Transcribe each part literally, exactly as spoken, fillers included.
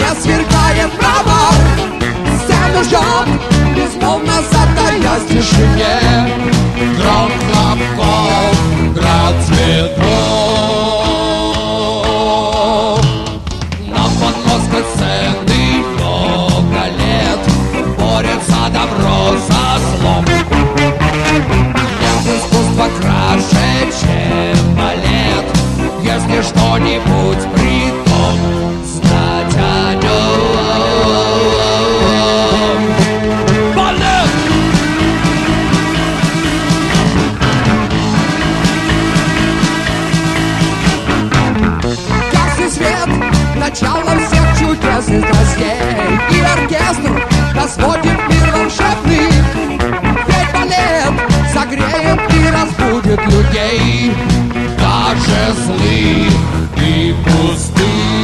сверкает браво. Сцену ждет, безмолвно затаясь в тишине. Гром хлопков, град цветов. На подмостках сцены много лет борется добро со злом. Нет искусства краше, чем балет, если что-нибудь при том знать о нем. Балет! Ясный свет, начало всех чудесных страстей, и оркестр разводит мир волшебный. Ведь балет согреет и разбудит людей, даже злых и пустых.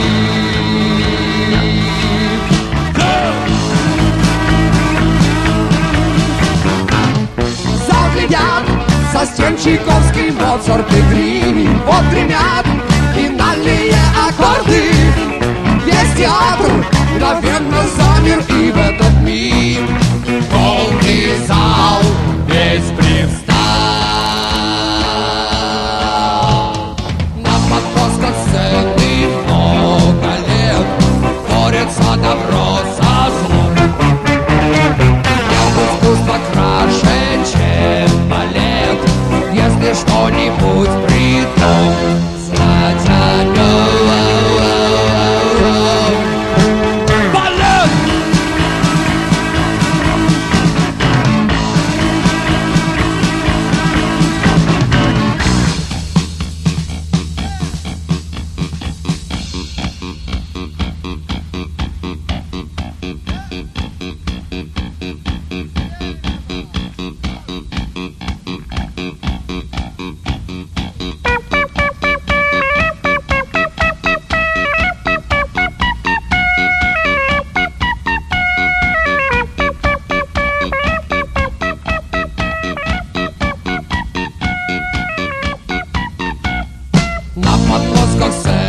Зал глядят со стен Чайковский, Моцарт и Грим. Вот гремят финальные аккорды. Весь театр мгновенно замер, и в этот миг полный зал весь привстал. Добро со злом. Нет искусства краше, чем балет, если что-нибудь при том знать о нем. Балет! На подмостках сцены